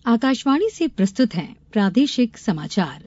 आकाशवाणी से प्रस्तुत हैं प्रादेशिक समाचार।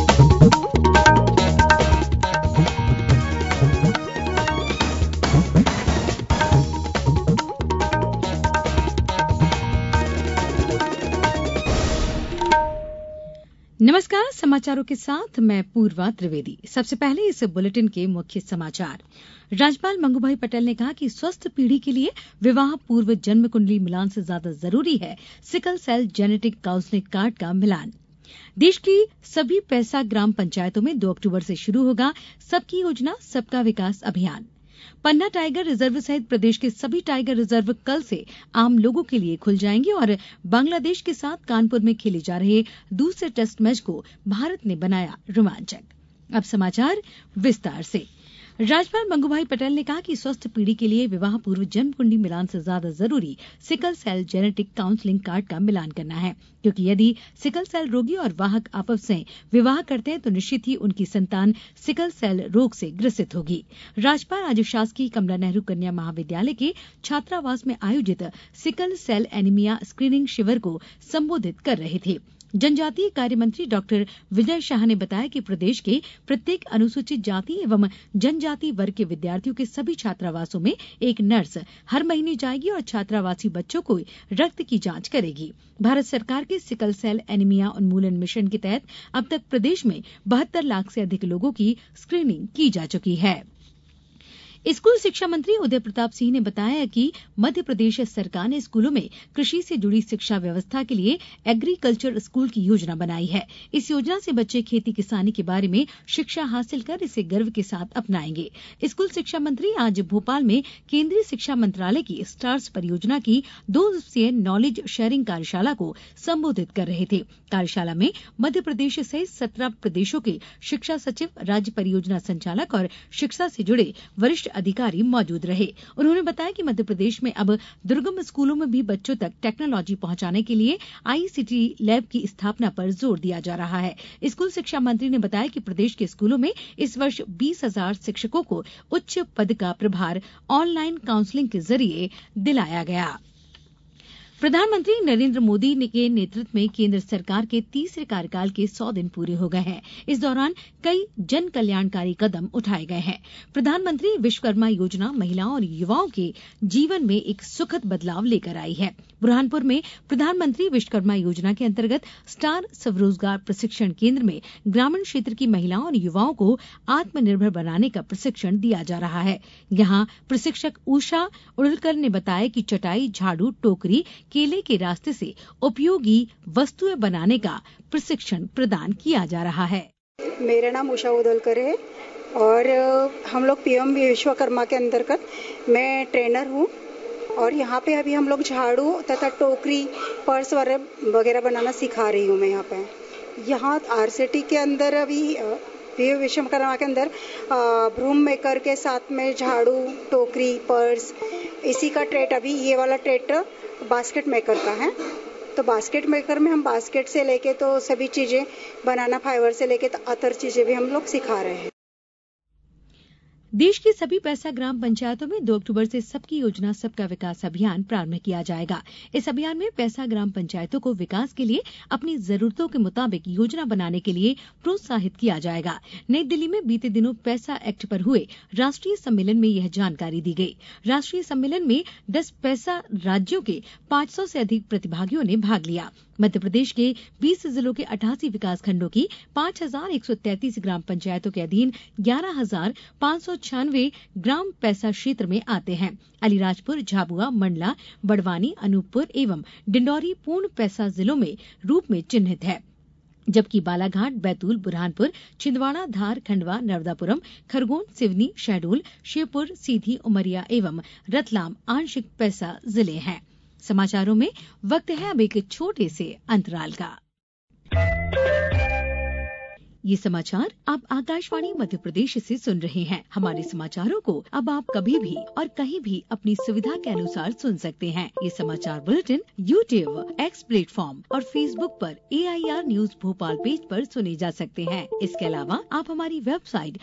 नमस्कार, समाचारों के साथ मैं पूर्वा त्रिवेदी। सबसे पहले इस बुलेटिन के मुख्य समाचार। राज्यपाल मंगूभाई पटेल ने कहा कि स्वस्थ पीढ़ी के लिए विवाह पूर्व जन्म कुंडली मिलान से ज्यादा जरूरी है sickle cell genetic counselling card का मिलान। देश की सभी पैसा ग्राम पंचायतों में 2 अक्टूबर से शुरू होगा सबकी योजना सबका विकास अभियान। पन्ना टाइगर रिजर्व सहित प्रदेश के सभी टाइगर रिजर्व कल से आम लोगों के लिए खुल जाएंगे और बांग्लादेश के साथ कानपुर में खेले जा रहे दूसरे टेस्ट मैच को भारत ने बनाया रोमांचक। अब समाचार विस्तार से। राज्यपाल मंगूभाई पटेल ने कहा कि स्वस्थ पीढ़ी के लिए विवाह पूर्व जन्म कुंडली मिलान से ज्यादा जरूरी sickle cell genetic counselling card का मिलान करना है, क्योंकि यदि सिकल सेल रोगी और वाहक आपस में विवाह करते हैं तो निश्चित ही उनकी संतान सिकल सेल रोग से ग्रसित होगी। राज्यपाल आज शासकीय कमला नेहरू कन्या महाविद्यालय के छात्रावास में आयोजित सिकल सेल एनीमिया स्क्रीनिंग शिविर को संबोधित कर रहे थे। जनजातीय कार्य मंत्री डॉक्टर विजय शाह ने बताया कि प्रदेश के प्रत्येक अनुसूचित जाति एवं जनजाति वर्ग के विद्यार्थियों के सभी छात्रावासों में एक नर्स हर महीने जाएगी और छात्रावासी बच्चों को रक्त की जांच करेगी। भारत सरकार के सिकल सेल एनीमिया उन्मूलन मिशन के तहत अब तक प्रदेश में 72 लाख से अधिक लोगों की स्क्रीनिंग की जा चुकी है। स्कूल शिक्षा मंत्री उदय प्रताप सिंह ने बताया कि मध्य प्रदेश सरकार ने स्कूलों में कृषि से जुड़ी शिक्षा व्यवस्था के लिए एग्रीकल्चर स्कूल की योजना बनाई है। इस योजना से बच्चे खेती किसानी के बारे में शिक्षा हासिल कर इसे गर्व के साथ अपनाएंगे। स्कूल शिक्षा मंत्री आज भोपाल में केंद्रीय शिक्षा मंत्रालय की स्टार्स परियोजना की 2 दिवसीय नॉलेज शेयरिंग कार्यशाला को संबोधित कर रहे थे। कार्यशाला में मध्य प्रदेश सहित 17 प्रदेशों के शिक्षा सचिव, राज्य परियोजना संचालक और शिक्षा से जुड़े वरिष्ठ अधिकारी मौजूद रहे। उन्होंने बताया कि मध्य प्रदेश में अब दुर्गम स्कूलों में भी बच्चों तक टेक्नोलॉजी पहुंचाने के लिए आईसीटी लैब की स्थापना पर जोर दिया जा रहा है। स्कूल शिक्षा मंत्री ने बताया कि प्रदेश के स्कूलों में इस वर्ष 20,000 शिक्षकों को उच्च पद का प्रभार ऑनलाइन काउंसलिंग के जरिए दिलाया गया। प्रधानमंत्री नरेंद्र मोदी के नेतृत्व में केंद्र सरकार के तीसरे कार्यकाल के 100 दिन पूरे हो गए हैं। इस दौरान कई जन कल्याणकारी कदम उठाए गए हैं। प्रधानमंत्री विश्वकर्मा योजना महिलाओं और युवाओं के जीवन में एक सुखद बदलाव लेकर आई है। बुरहानपुर में प्रधानमंत्री विश्वकर्मा योजना के अंतर्गत स्टार स्वरोजगार प्रशिक्षण केंद्र में ग्रामीण क्षेत्र की महिलाओं और युवाओं को आत्मनिर्भर बनाने का प्रशिक्षण दिया जा रहा है। यहां प्रशिक्षक उषा उड़लकर ने बताया कि चटाई, झाड़ू, टोकरी, केले के रास्ते से उपयोगी वस्तुएं बनाने का प्रशिक्षण प्रदान किया जा रहा है। मेरा नाम उषा उदलकर है और हम लोग पीएम विश्वकर्मा के अंतर्गत मैं ट्रेनर हूँ और यहाँ पे अभी हम लोग झाड़ू तथा टोकरी, पर्स वगैरह बनाना सिखा रही हूँ मैं यहाँ आरसीटी के अंदर अभी पीएम विश्वकर्मा के अंदर ब्रूम मेकर के साथ में झाड़ू, टोकरी, पर्स, इसी का ट्रेड अभी ये वाला ट्रेड बास्केट मेकर का है। तो बास्केट मेकर में हम बास्केट से लेके तो सभी चीजें बनाना, फाइबर से लेके तो अदर चीजें भी हम लोग सिखा रहे हैं। देश की सभी पैसा ग्राम पंचायतों में 2 अक्टूबर से सबकी योजना सबका विकास अभियान प्रारंभ किया जाएगा। इस अभियान में पैसा ग्राम पंचायतों को विकास के लिए अपनी जरूरतों के मुताबिक योजना बनाने के लिए प्रोत्साहित किया जाएगा। नई दिल्ली में बीते दिनों पैसा एक्ट पर हुए राष्ट्रीय सम्मेलन में यह जानकारी दी गई। राष्ट्रीय सम्मेलन में 10 पैसा राज्यों के 500 से अधिक प्रतिभागियों ने भाग लिया। मध्य प्रदेश के 20 जिलों के 88 विकास खंडों की 5,133 ग्राम पंचायतों के अधीन 11,596 ग्राम पैसा क्षेत्र में आते हैं। अलीराजपुर, झाबुआ, मंडला, बड़वानी, अनूपपुर एवं डिंडौरी पूर्ण पैसा जिलों में रूप में चिन्हित है, जबकि बालाघाट, बैतूल, बुरहानपुर, छिंदवाड़ा, धार, खंडवा, नर्मदापुरम, खरगोन, सिवनी, शहडोल, श्योपुर, सीधी, उमरिया एवं रतलाम आंशिक पैसा जिले हैं। समाचारों में वक्त है अब एक छोटे से अंतराल का। ये समाचार आप आकाशवाणी मध्य प्रदेश से सुन रहे हैं। हमारे समाचारों को अब आप कभी भी और कहीं भी अपनी सुविधा के अनुसार सुन सकते हैं। ये समाचार बुलेटिन YouTube, X प्लेटफॉर्म और Facebook पर AIR न्यूज भोपाल पेज पर सुने जा सकते हैं। इसके अलावा आप हमारी वेबसाइट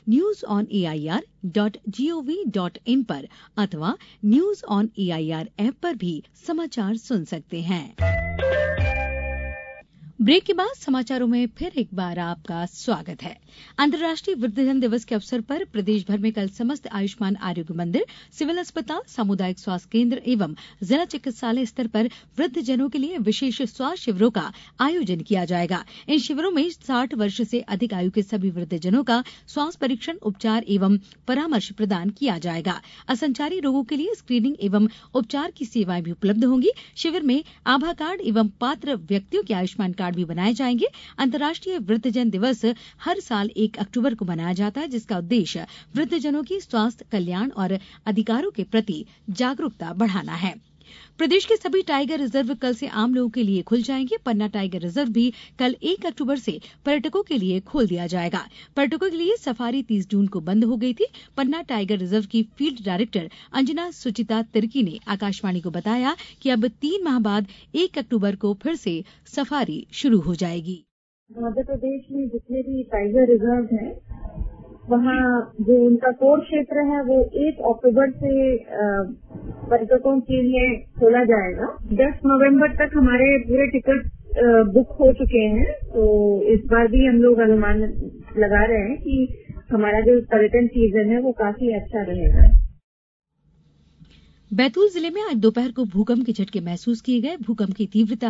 newsonair.gov.in पर अथवा न्यूज ऑन AIR ऐप पर भी समाचार सुन सकते हैं। ब्रेक के बाद समाचारों में फिर एक बार आपका स्वागत है। अंतर्राष्ट्रीय वृद्धजन दिवस के अवसर पर प्रदेश भर में कल समस्त आयुष्मान आरोग्य मंदिर, सिविल अस्पताल, सामुदायिक स्वास्थ्य केंद्र एवं जिला चिकित्सालय स्तर पर वृद्धजनों के लिए विशेष स्वास्थ्य शिविरों का आयोजन किया जाएगा। इन शिविरों में 60 वर्ष से अधिक आयु के सभी वृद्धजनों का स्वास्थ्य परीक्षण, उपचार एवं परामर्श प्रदान किया जाएगा। असंचारी रोगों के लिए स्क्रीनिंग एवं उपचार की सेवाएं भी उपलब्ध होंगी। शिविर में आभा कार्ड एवं पात्र व्यक्तियों के आयुष्मान कार्ड भी बनाए जाएंगे। अंतर्राष्ट्रीय वृद्धजन दिवस हर साल 1 अक्टूबर को मनाया जाता है, जिसका उद्देश्य वृद्धजनों की स्वास्थ्य, कल्याण और अधिकारों के प्रति जागरूकता बढ़ाना है। प्रदेश के सभी टाइगर रिजर्व कल से आम लोगों के लिए खुल जाएंगे। पन्ना टाइगर रिजर्व भी कल 1 अक्टूबर से पर्यटकों के लिए खोल दिया जाएगा। पर्यटकों के लिए सफारी 30 जून को बंद हो गई थी। पन्ना टाइगर रिजर्व की फील्ड डायरेक्टर अंजना सुचिता तिर्की ने आकाशवाणी को बताया कि अब 3 माह बाद 1 अक्टूबर को फिर से सफारी शुरू हो जाएगी। मध्य प्रदेश में जितने भी टाइगर रिजर्व हैं, वहाँ जो उनका कोर क्षेत्र है वो 1 अक्टूबर से पर्यटकों के लिए खोला जाएगा। 10 नवंबर तक हमारे पूरे टिकट बुक हो चुके हैं, तो इस बार भी हम लोग अनुमान लगा रहे हैं कि हमारा जो पर्यटन सीजन है वो काफी अच्छा रहेगा। बैतूल जिले में आज दोपहर को भूकंप के झटके महसूस किए गए। भूकंप की तीव्रता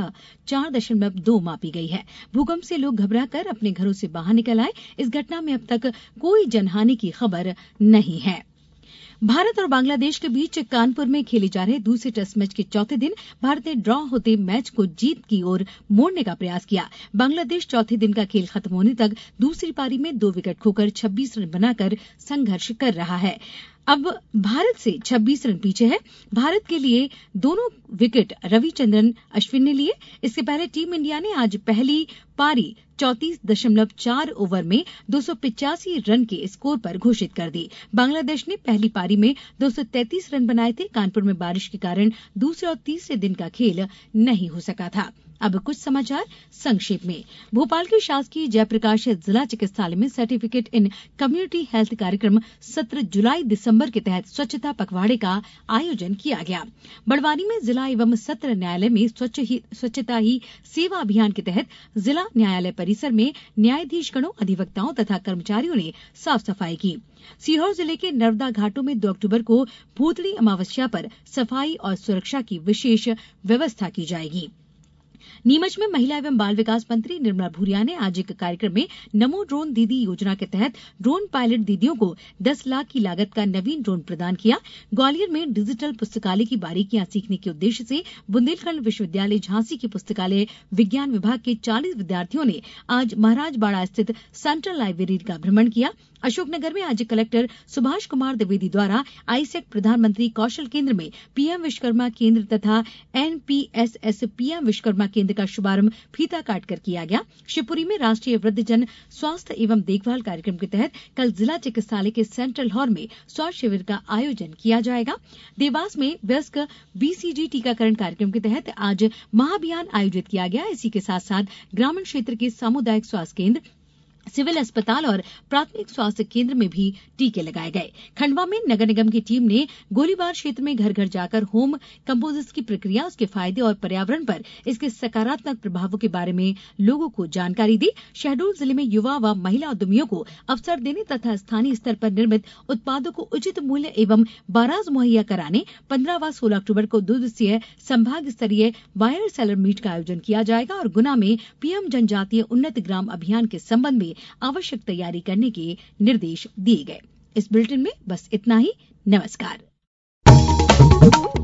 4.2 मापी गई है। भूकंप से लोग घबराकर अपने घरों से बाहर निकल आए। इस घटना में अब तक कोई जनहानि की खबर नहीं है। भारत और बांग्लादेश के बीच कानपुर में खेले जा रहे दूसरे टेस्ट मैच के चौथे दिन भारत ने ड्रॉ होते मैच को जीत की ओर मोड़ने का प्रयास किया। बांग्लादेश चौथे दिन का खेल खत्म होने तक दूसरी पारी में 2 विकेट खोकर 26 रन बनाकर संघर्ष कर रहा है। अब भारत से 26 रन पीछे है। भारत के लिए दोनों विकेट रविचंद्रन अश्विन ने लिए। इसके पहले टीम इंडिया ने आज पहली पारी 34.4 ओवर में 285 रन के स्कोर पर घोषित कर दी। बांग्लादेश ने पहली पारी में 233 रन बनाए थे। कानपुर में बारिश के कारण दूसरे और तीसरे दिन का खेल नहीं हो सका था। अब कुछ समाचार संक्षेप में। भोपाल के शासकीय जयप्रकाश जिला चिकित्सालय में सर्टिफिकेट इन कम्युनिटी हेल्थ कार्यक्रम 17 जुलाई-दिसंबर के तहत स्वच्छता पखवाड़े का आयोजन किया गया। बड़वानी में जिला एवं सत्र न्यायालय में स्वच्छता ही सेवा अभियान के तहत जिला न्यायालय परिसर में न्यायाधीशगणों, अधिवक्ताओं तथा कर्मचारियों ने साफ सफाई की। सीहोर जिले के नर्मदा घाटों में 2 अक्टूबर को भूतड़ी अमावस्या पर सफाई और सुरक्षा की विशेष व्यवस्था की जाएगी। नीमच में महिला एवं बाल विकास मंत्री निर्मला भूरिया ने आज एक कार्यक्रम में नमो ड्रोन दीदी योजना के तहत ड्रोन पायलट दीदियों को 10 लाख की लागत का नवीन ड्रोन प्रदान किया। ग्वालियर में डिजिटल पुस्तकालय की बारीकियां सीखने के उद्देश्य से बुंदेलखंड विश्वविद्यालय झांसी के पुस्तकालय विज्ञान विभाग के 40 विद्यार्थियों ने आज महाराजबाड़ा स्थित सेंट्रल लाइब्रेरी का भ्रमण किया। अशोकनगर में आज कलेक्टर सुभाष कुमार द्विवेदी द्वारा आईसेक्ट प्रधानमंत्री कौशल केंद्र में पीएम विश्वकर्मा केंद्र तथा एनपीएसएस पीएम विश्वकर्मा केंद्र का शुभारंभ फीता काटकर किया गया। शिवपुरी में राष्ट्रीय वृद्धजन स्वास्थ्य एवं देखभाल कार्यक्रम के तहत कल जिला चिकित्सालय के सेंट्रल हॉल में स्वास्थ्य शिविर का आयोजन किया जाएगा। देवास में वयस्क बीसीजी टीकाकरण कार्यक्रम के तहत आज महाअभियान आयोजित किया गया। इसी के साथ साथ ग्रामीण क्षेत्र के सामुदायिक स्वास्थ्य केंद्र, सिविल अस्पताल और प्राथमिक स्वास्थ्य केंद्र में भी टीके लगाए गए। खंडवा में नगर निगम की टीम ने गोलीबार क्षेत्र में घर घर जाकर होम कंपोजिट की प्रक्रिया, उसके फायदे और पर्यावरण पर इसके सकारात्मक प्रभावों के बारे में लोगों को जानकारी दी। शहडोल जिले में युवा व महिला उद्यमियों को अवसर देने तथा स्थानीय स्तर पर निर्मित उत्पादों को उचित मूल्य एवं बाराज मुहैया कराने 15 व 16 अक्टूबर को 2 दिवसीय संभाग स्तरीय बायर सेलर मीट का आयोजन किया जाएगा और गुना में पीएम जनजातीय उन्नत ग्राम अभियान के संबंध में आवश्यक तैयारी करने के निर्देश दिए गए। इस बुलेटिन में बस इतना ही। नमस्कार।